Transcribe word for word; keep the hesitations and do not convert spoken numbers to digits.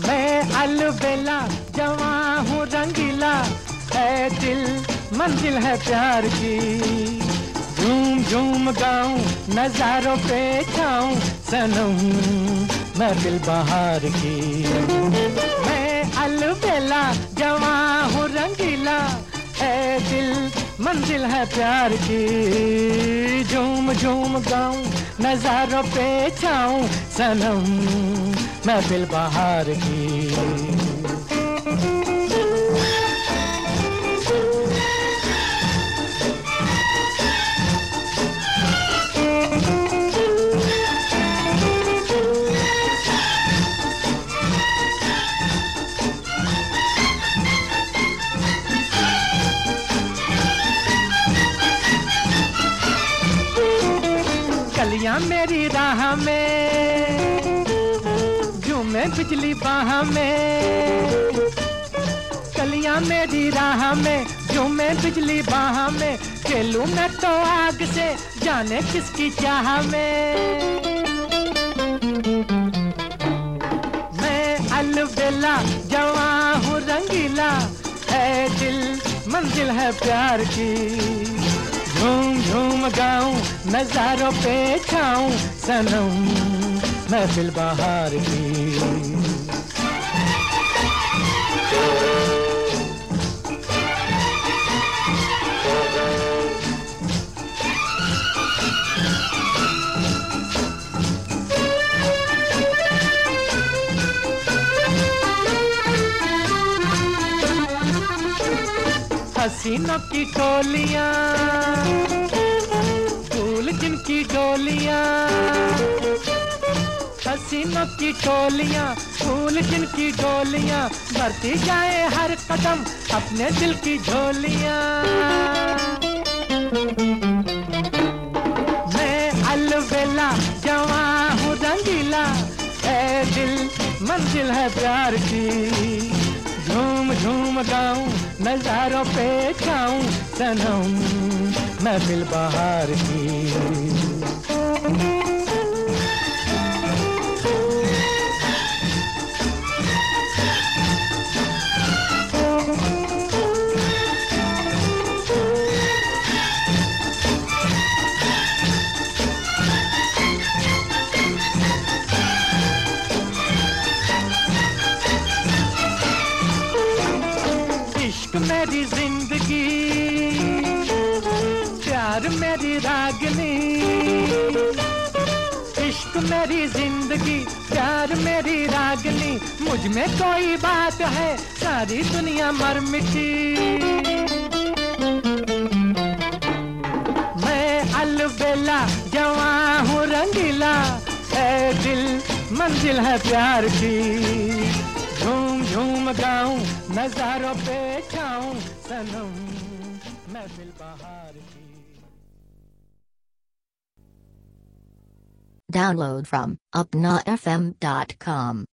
मैं अलबेला जवां हूँ रंगीला, है दिल मंजिल है प्यार की। झूम झूम गाऊं नजारों पे छाऊं सनम महफिल बहार की। मैं अलबेला जवां हूँ रंगीला, है दिल मंजिल है प्यार की। झूम झूम गाऊं नजारों पे छाऊं सनम महफिल बहार की। कलियां मेरी राह में झूमे बिजली बाह में, कलियां मेरी राह में झूमे बिजली बाह में। खेलूं मैं तो आग से जाने किसकी चाह में। मैं अलबेला जवां हूँ रंगीला, है दिल मंजिल है प्यार की। झूम झूम गाऊं नजारों पे छाऊं सनम महफिल बहार की। हसीनों की टोलियां फूल जिनकी डोलियां, हसीनों की टोलियां फूल जिनकी डोलियां। भरती जाए हर कदम अपने दिल की झोलियां। मैं अलबेला जवां हूँ रंगीला, है दिल मंजिल है प्यार की। झूम झूम गाऊं नजारों पे छाऊं सनम महफिल बहार की। मेरी जिंदगी प्यार मेरी रागनी, इश्क मेरी जिंदगी प्यार मेरी रागनी। मुझ में कोई बात है सारी दुनिया मर मिटी। मैं अलबेला जवां हूँ रंगीला, है दिल मंजिल है प्यार की। झूम झूम गाऊं नजारों पे छाऊं सनम महफिल बहार की। Download from upna f m dot com.